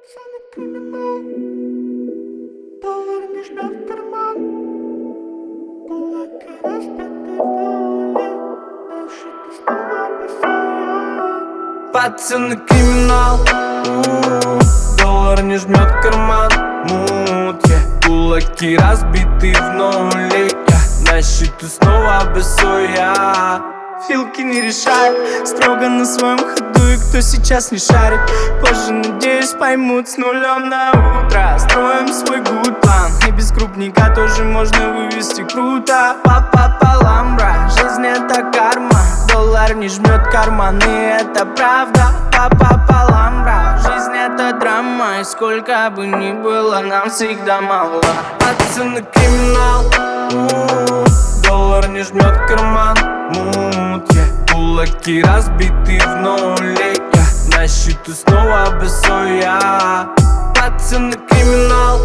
Пацаны криминал, доллар не жмет в карман, кулаки разбиты вдоль, на щеке снова босая. Пацаны криминал, доллар не жмет в карман, мут, кулаки разбиты в нуле, на счету снова босой я. Филки не решают, строго на своем ходу, и кто сейчас не шарит, позже, надеюсь, поймут с нулем на утро. Строим свой good план, и без крупника тоже можно вывести круто. Папа паламбра, жизнь это карма, доллар не жмет карманы, это правда. Папа паламбра, жизнь это драма, и сколько бы ни было, нам всегда мало. Пацаны криминал, доллар не жмет карман, мут, кулаки разбиты в нуле, на счету снова босой я. Пацаны криминал,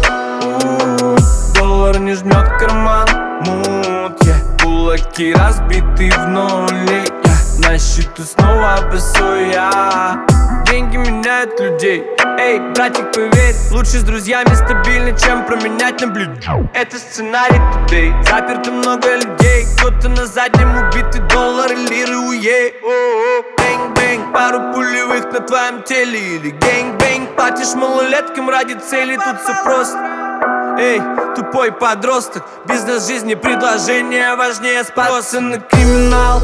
доллар не жмет карман, мут, кулаки разбиты в нуле, на счету снова босой я. Деньги меняют людей, эй, братик, поверь, лучше с друзьями стабильно, чем променять на блюд. Это сценарий today, заперто много людей, кто-то на заднем убитый доллар и лиры уей. Бэнг-бэнг, пару пулевых на твоем теле, или гэнг-бэнг, платишь малолеткам ради цели, тут все просто. Эй, тупой подросток, бизнес жизни, предложение важнее спроса. Пацаны криминал,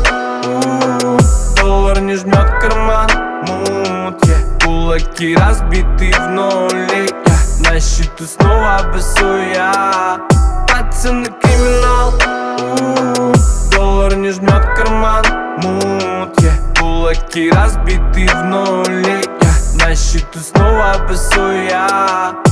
доллар не жмет карман, мут, кулаки разбиты в нуле, на счету снова босой я. Пацаны криминал, доллар не жмет карман, мут, кулаки разбиты в нуле, на счету снова босой я.